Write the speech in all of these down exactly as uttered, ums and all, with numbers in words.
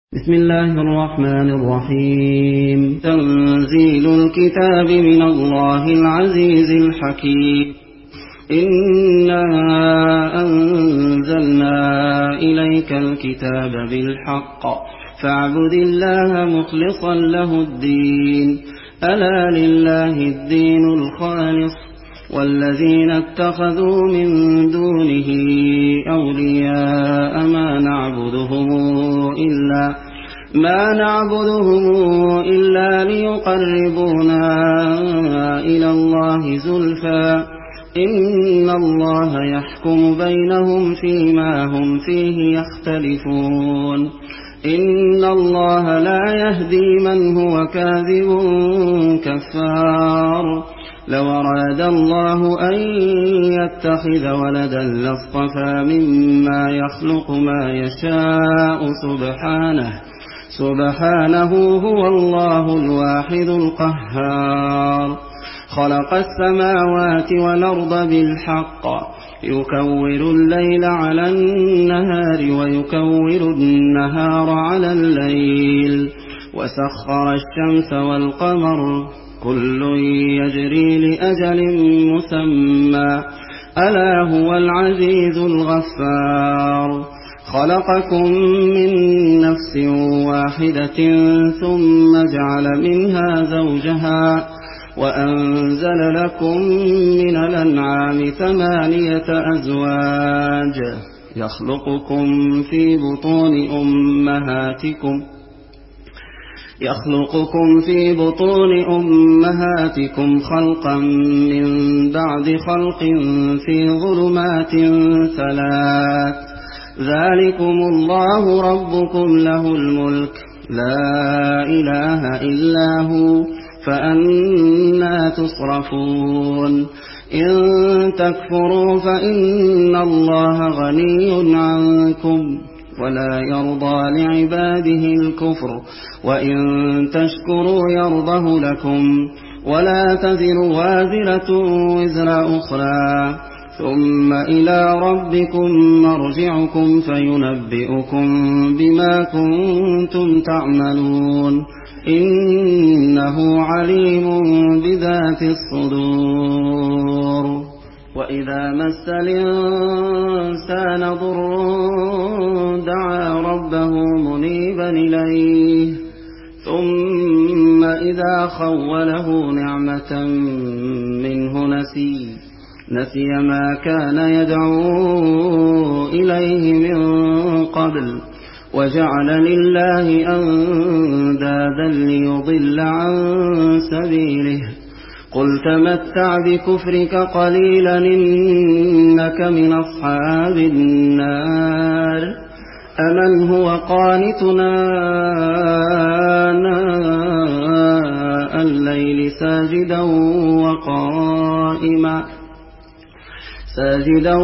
بسم الله الرحمن الرحيم. تنزيل الكتاب من الله العزيز الحكيم. إنا أنزلنا إليك الكتاب بالحق فاعبد الله مخلصا له الدين. ألا لله الدين الخالص والذين اتخذوا من دونه أولياء ما نعبدهم إلا ما نعبدهم إلا ليقربونا إلى الله زلفى إن الله يحكم بينهم فيما هم فيه يختلفون. إن الله لا يهدي من هو كاذب كفار. لو أراد الله أن يتخذ ولدا لاصطفى مما يخلق ما يشاء سبحانه سبحانه هو الله الواحد القهار. خلق السماوات والأرض بالحق يكور الليل على النهار ويكور النهار على الليل وسخر الشمس والقمر كل يجري لأجل مسمى ألا هو العزيز الغفار. خلقكم من نفس واحدة ثم جعل منها زوجها وأنزل لكم من الأنعام ثمانية أزواج يخلقكم في بطون أمهاتكم يخلقكم في بطون أمهاتكم خلقا من بعد خلق في ظلمات ثلاث ذلكم الله ربكم له الملك لا إله إلا هو فأنى تصرفون. إن تكفروا فإن الله غني عنكم ولا يرضى لعباده الكفر وإن تشكروا يرضه لكم ولا تزر وازرة وزر أخرى ثم إلى ربكم مرجعكم فينبئكم بما كنتم تعملون إنه عليم بذات الصدور. وإذا مس الإنسان ضر دعا ربه منيبا إليه ثم إذا خوله نعمة منه نسي نسي ما كان يدعو إليه من قبل وجعل لله أندادا ليضل عن سبيله. قل تمتع بكفرك قليلا إنك من أصحاب النار. أمن هو قانتنا آناء الليل ساجدا وقائما ساجدا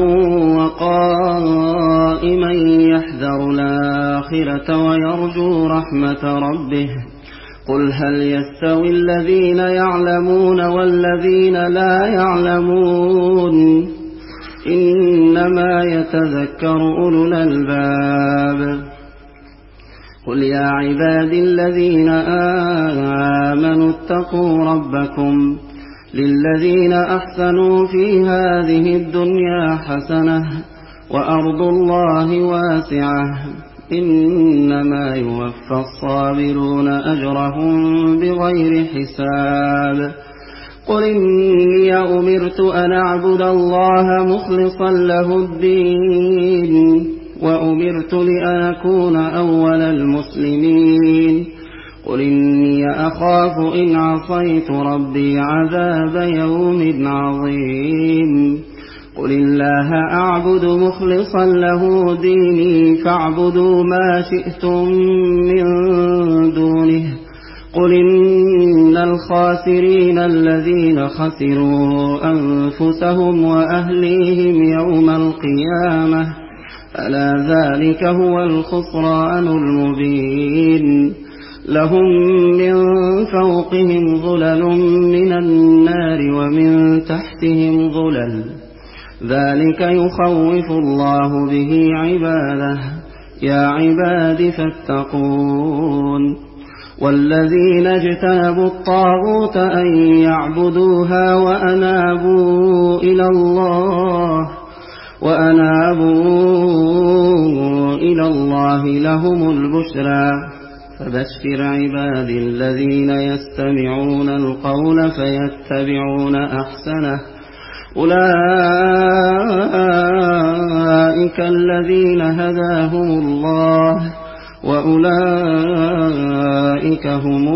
وقائما يحذر الآخرة ويرجو رحمة ربه. قل هل يستوي الذين يعلمون والذين لا يعلمون إنما يتذكر أولو الألباب. قل يا عبادي الذين آمنوا اتقوا ربكم للذين أحسنوا في هذه الدنيا حسنة وأرض الله واسعة إنما يوفى الصابرون أجرهم بغير حساب. قل إني أمرت أن أعبد الله مخلصا له الدين وأمرت لأن أكون أول المسلمين. قل إني أخاف إن عصيت ربي عذاب يوم عظيم. قل الله أعبد مخلصا له ديني فاعبدوا ما شئتم من دونه. قل إن الخاسرين الذين خسروا أنفسهم وأهليهم يوم القيامة ألا ذلك هو الخسران المبين. لهم من فوقهم ظلل من النار ومن تحتهم ظلل ذلك يخوف الله به عباده يا عباد فاتقون والذين اجتنبوا الطاغوت أن يعبدوها وأنابوا إلى الله وأنابوا إلى الله لهم البشرى فبشر عباد الذين يستمعون القول فيتبعون أحسنه أولئك الذين هداهم الله وأولئك هم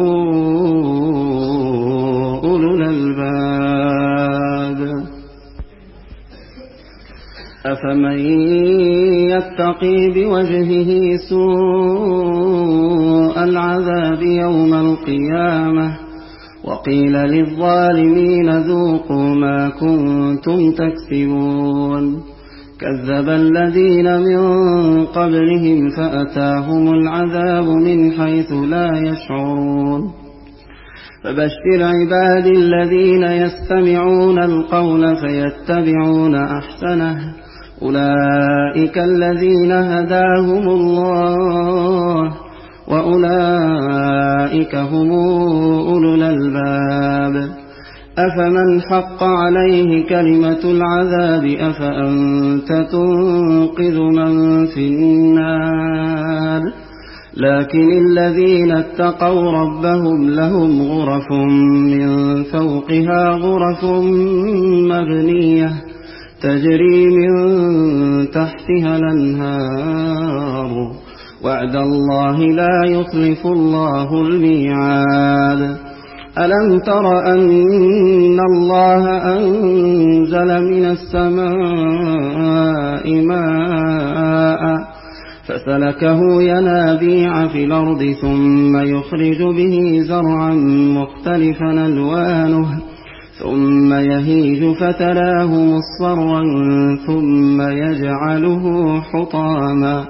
أولو الألباب أفمن يتقي بوجهه سوء العذاب يوم القيامة وقيل للظالمين ذوقوا ما كنتم تكسبون كذب الذين من قبلهم فأتاهم العذاب من حيث لا يشعرون فبشر عباد الذين يستمعون القول فيتبعون أحسنه أولئك الذين هداهم الله وأولئك هم أولو الألباب أفمن حق عليه كلمة العذاب أفأنت تنقذ من في النار لكن الذين اتقوا ربهم لهم غرف من فوقها غرف مبنية تجري من تحتها الأنهار وعد الله لا يخلف الله الميعاد ألم تر أن الله أنزل من السماء ماء فسلكه ينابيع في الأرض ثم يخرج به زرعا مختلفا ألوانه ثم يهيج فتراه مصفرا ثم يجعله حطاما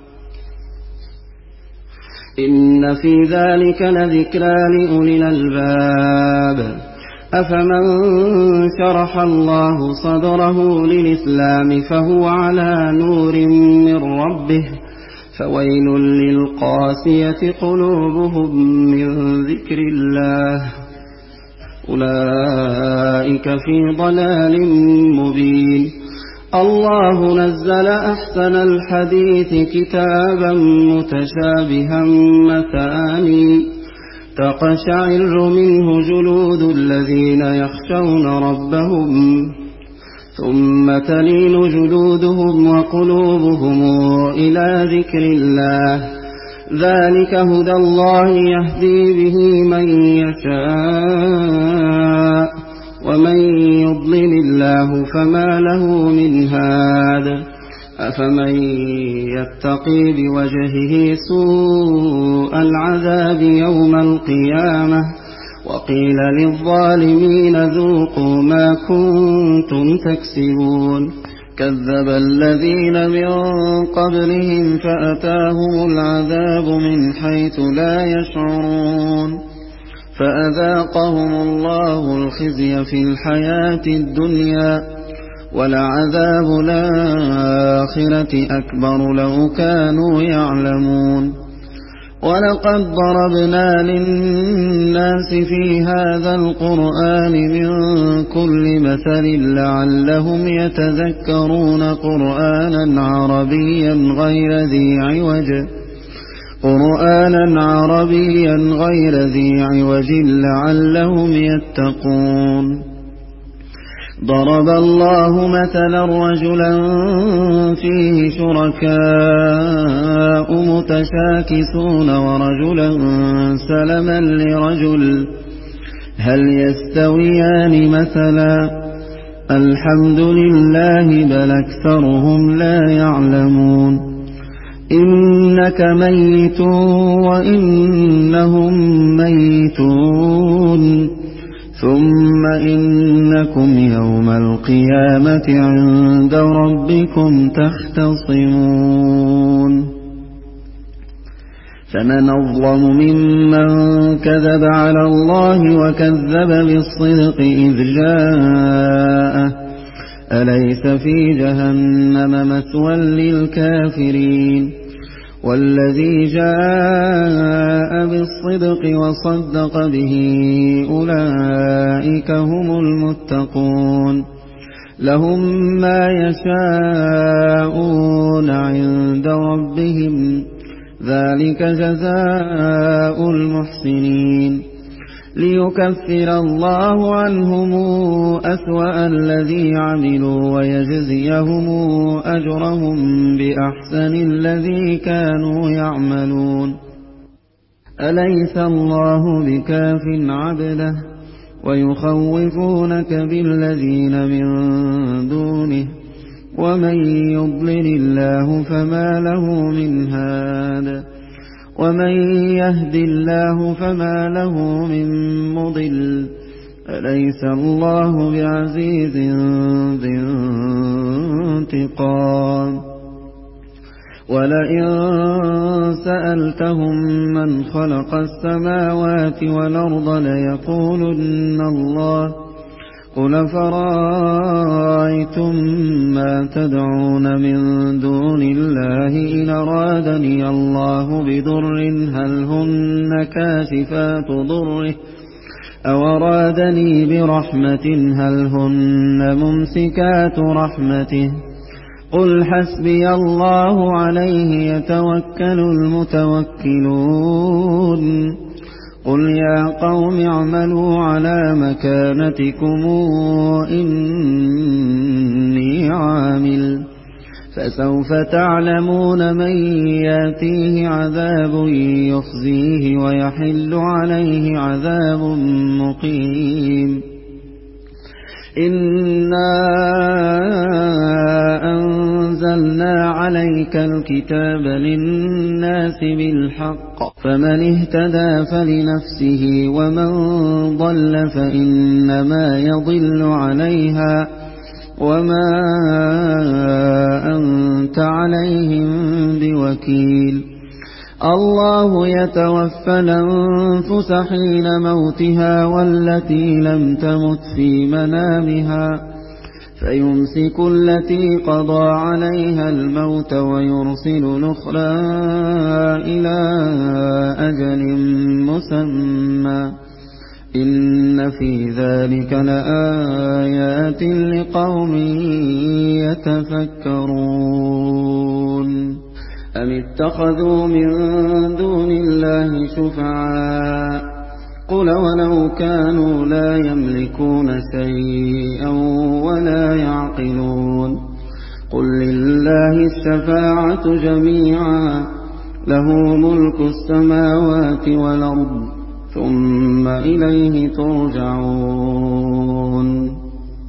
إن في ذلك لذكرى لأولي الألباب أفمن شرح الله صدره للإسلام فهو على نور من ربه فويل للقاسية قلوبهم من ذكر الله أولئك في ضلال مبين الله نزل أحسن الحديث كتابا متشابها مثاني تقشعر منه جلود الذين يخشون ربهم ثم تلين جلودهم وقلوبهم إلى ذكر الله ذلك هدى الله يهدي به من يشاء ومن يضلل الله فما له من هاد أفمن يتقي بوجهه سوء العذاب يوم القيامة وقيل للظالمين ذوقوا ما كنتم تكسبون كذب الذين من قبلهم فأتاهم العذاب من حيث لا يشعرون فأذاقهم الله الخزي في الحياة الدنيا ولعذاب الآخرة أكبر لو كانوا يعلمون ولقد ضربنا للناس في هذا القرآن من كل مثل لعلهم يتذكرون قرآنا عربيا غير ذي عوج قرآنا عربيا غير ذي عوج لعلهم يتقون ضرب الله مثلا رجلا فيه شركاء متشاكسون ورجلا سلما لرجل هل يستويان مثلا الحمد لله بل أكثرهم لا يعلمون إنك ميت وإنهم ميتون ثم إنكم يوم القيامة عند ربكم تختصمون فمن أظلم ممن كذب على الله وكذب بالصدق إذ جاءه أليس في جهنم مثوى للكافرين والذي جاء بالصدق وصدق به أولئك هم المتقون لهم ما يشاءون عند ربهم ذلك جزاء المحسنين ليكفر الله عنهم أسوأ الذي عملوا ويجزيهم أجرهم بأحسن الذي كانوا يعملون أليس الله بكاف عبده ويخوفونك بالذين من دونه ومن يضلل الله فما له من هاد ومن يهد الله فما له من مضل أليس الله بعزيز ذي انتقام ولئن سألتهم من خلق السماوات والأرض ليقولن الله قل فرأيتم ما تدعون من دون الله إن أرادني الله بضر هل هن كاشفات ضره أو أرادني برحمة هل هن ممسكات رحمته قل حسبي الله عليه يتوكل المتوكلون قل يا قوم اعملوا على مكانتكم إني عامل فسوف تعلمون من ياتيه عذاب يخزيه ويحل عليه عذاب مقيم إنا أنزلنا عليك الكتاب للناس بالحق فمن اهتدى فلنفسه ومن ضل فإنما يضل عليها وما أنت عليهم بوكيل الله يتوفى الأنفس حين موتها والتي لم تمت في منامها فيمسك التي قضى عليها الموت ويرسل الأخرى إلى أجل مسمى إن في ذلك لآيات لقوم يتفكرون أم اتخذوا من دون الله شفعاء قل ولو كانوا لا يملكون شيئا ولا يعقلون قل لله الشفاعة جميعا له ملك السماوات والأرض ثم إليه ترجعون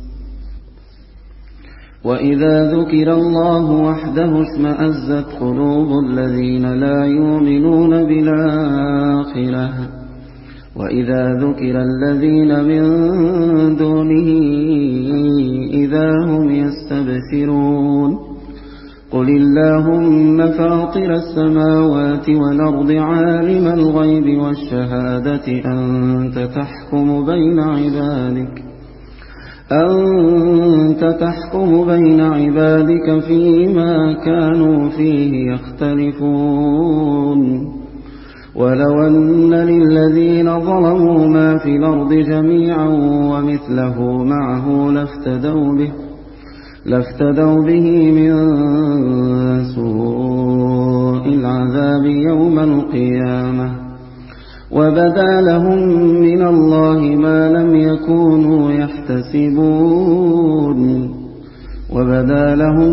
وإذا ذكر الله وحده اشمأزت قلوب الذين لا يؤمنون بالآخرة وإذا ذكر الذين من دونه إذا هم يستبشرون قل اللهم فاطر السماوات والأرض عالم الغيب والشهادة أنت تحكم بين عبادك أنت تحكم بين عبادك فيما كانوا فيه يختلفون ولو أن للذين ظلموا ما في الأرض جميعا ومثله معه لافتدوا به لافتدوا به من سوء العذاب يوم القيامة وبدا لهم من الله ما لم يكونوا يحتسبون وبدا لهم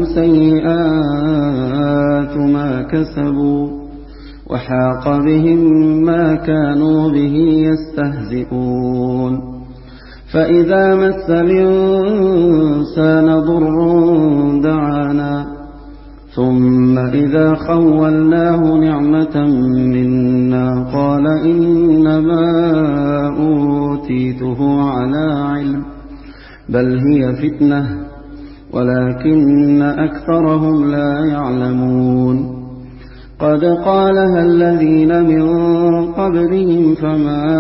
سيئات ما كسبوا وحاق بهم ما كانوا به يستهزئون فإذا مس الإنسان ضر دعانا ثم إذا خولناه نعمة منا قال إنما أوتيته على علم بل هي فتنة ولكن أكثرهم لا يعلمون قد قالها الذين من قبلهم فما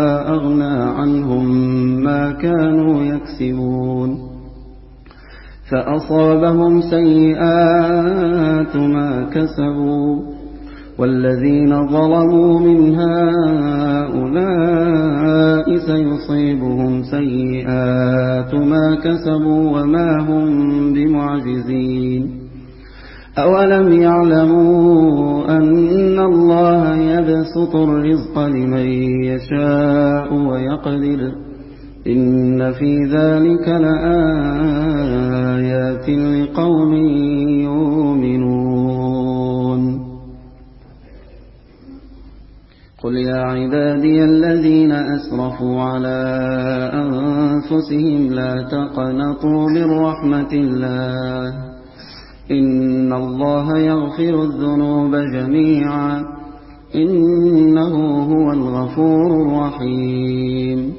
أغنى عنهم ما كانوا يكسبون فأصابهم سيئات ما كسبوا والذين ظلموا من هؤلاء سيصيبهم سيئات ما كسبوا وما هم بمعجزين أولم يعلموا أن الله يبسط الرزق لمن يشاء ويقدر إن في ذلك لآيات لقوم يؤمنون قل يا عبادي الذين أسرفوا على أنفسهم لا تقنطوا من رحمة الله إن الله يغفر الذنوب جميعا إنه هو الغفور الرحيم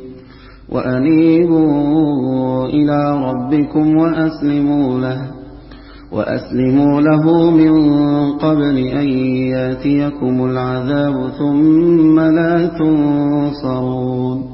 وأنيبوا إلى ربكم وأسلموا له وأسلموا له من قبل أن يأتيكم العذاب ثم لا تنصرون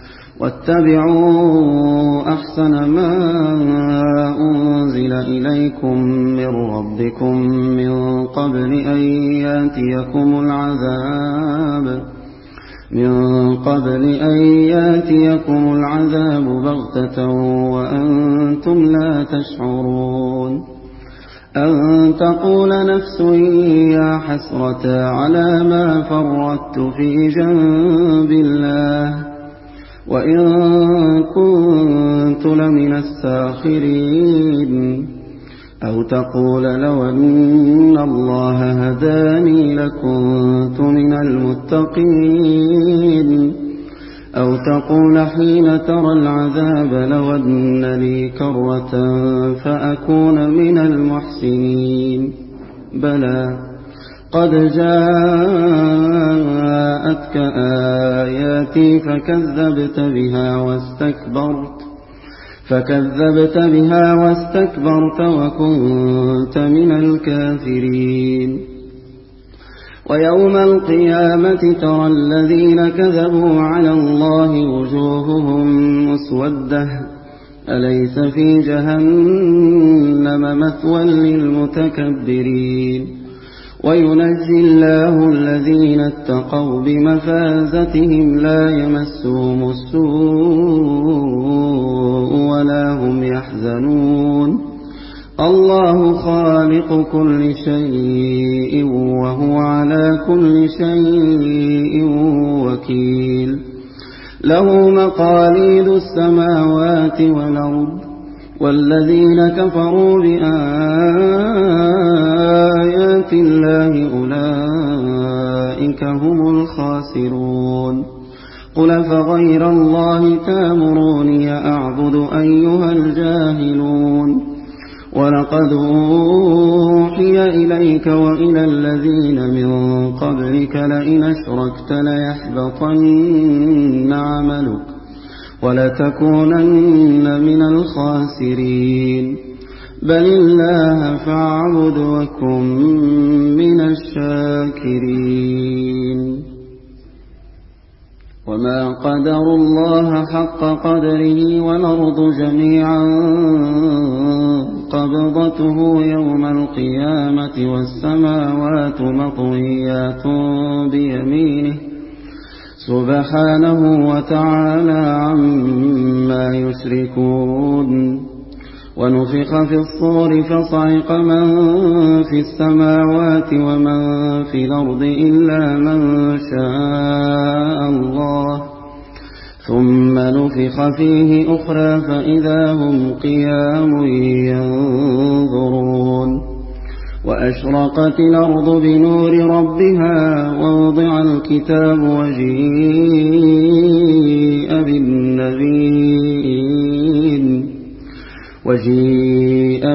واتبعوا أحسن ما أنزل إليكم من ربكم من قبل أن يأتيكم العذاب من قبل أن يأتيكم العذاب بغتة وأنتم لا تشعرون أن تقول نفس يا حسرة على ما فرطت في جنب الله وإن كنت لمن الساخرين أو تقول لو أن الله هداني لكنت من المتقين أو تقول حين ترى العذاب لو أن لي كرة فأكون من المحسنين بلى قد جاءتك آياتي فكذبت بها واستكبرت فكذبت بها واستكبرت وكنت من الكافرين ويوم القيامة ترى الذين كذبوا على الله وجوههم مسودة أليس في جهنم مثوى للمتكبرين وينجي الله الذين اتقوا بمفازتهم لا يمسهم السوء ولا هم يحزنون الله خالق كل شيء وهو على كل شيء وكيل له مقاليد السماوات والأرض والذين كفروا بآيات الله أولئك هم الخاسرون قل فغير الله تامروني أعبد أيها الجاهلون ولقد أوحي إليك وإلى الذين من قبلك لئن أشركت ليحبطن عملك ولتكونن من الخاسرين بل الله فاعبد وكن من الشاكرين وما قدروا الله حق قدره والأرض جميعا قبضته يوم القيامة والسماوات مطويات بيمينه سبحانه وتعالى عما يشركون ونفخ في الصور فصعق من في السماوات ومن في الأرض إلا من شاء الله ثم نفخ فيه أخرى فإذا هم قيام ينظرون وأشرقت الأرض بنور ربها ووضع الكتاب وجيء بالنبيين وجيء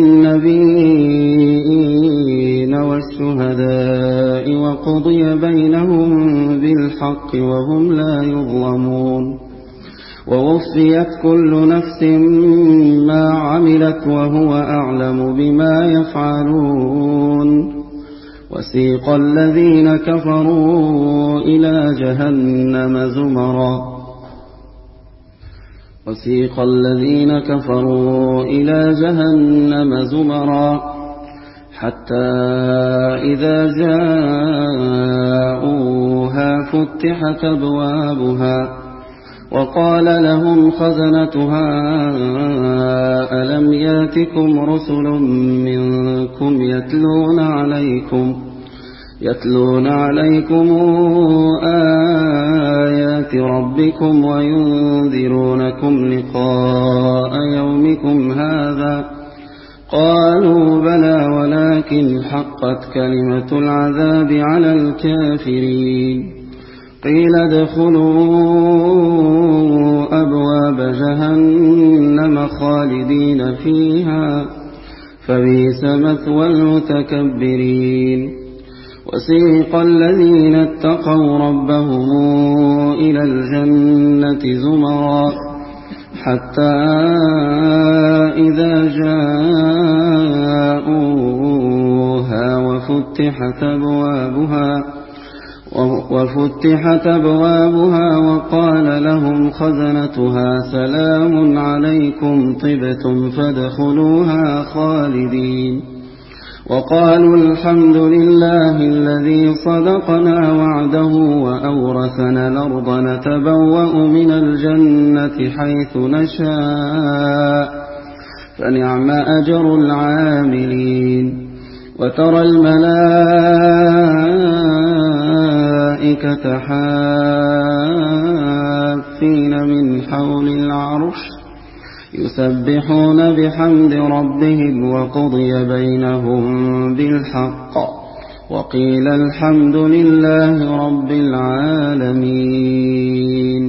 بالنبيين والشهداء وقضي بينهم بالحق وهم لا يظلمون ووفيت كل نفس ما عملت وهو أعلم بما يفعلون وسيق الذين كفروا إلى جهنم زمرا وسيق الذين كفروا إلى جهنم زمرا حتى إذا جاءوها فتحت أبوابها وقال لهم خزنتها ألم ياتكم رسل منكم يتلون عليكم يتلون عليكم آيات ربكم وينذرونكم لقاء يومكم هذا قالوا بلى ولكن حقت كلمة العذاب على الكافرين قيل ادخلوا أبواب جهنم خالدين فيها فبئس مثوى المتكبرين وسيق الذين اتقوا ربهم إلى الجنة زمرا حتى إذا جاءوها وفتحت أبوابها وفتحت أبوابها وقال لهم خزنتها سلام عليكم طبتم فادخلوها خالدين وقالوا الحمد لله الذي صدقنا وعده وأورثنا الأرض نتبوأ من الجنة حيث نشاء فنعم أجر العاملين وترى الملائكة حافين من حول العرش يسبحون بحمد ربهم وقضي بينهم بالحق وقيل الحمد لله رب العالمين.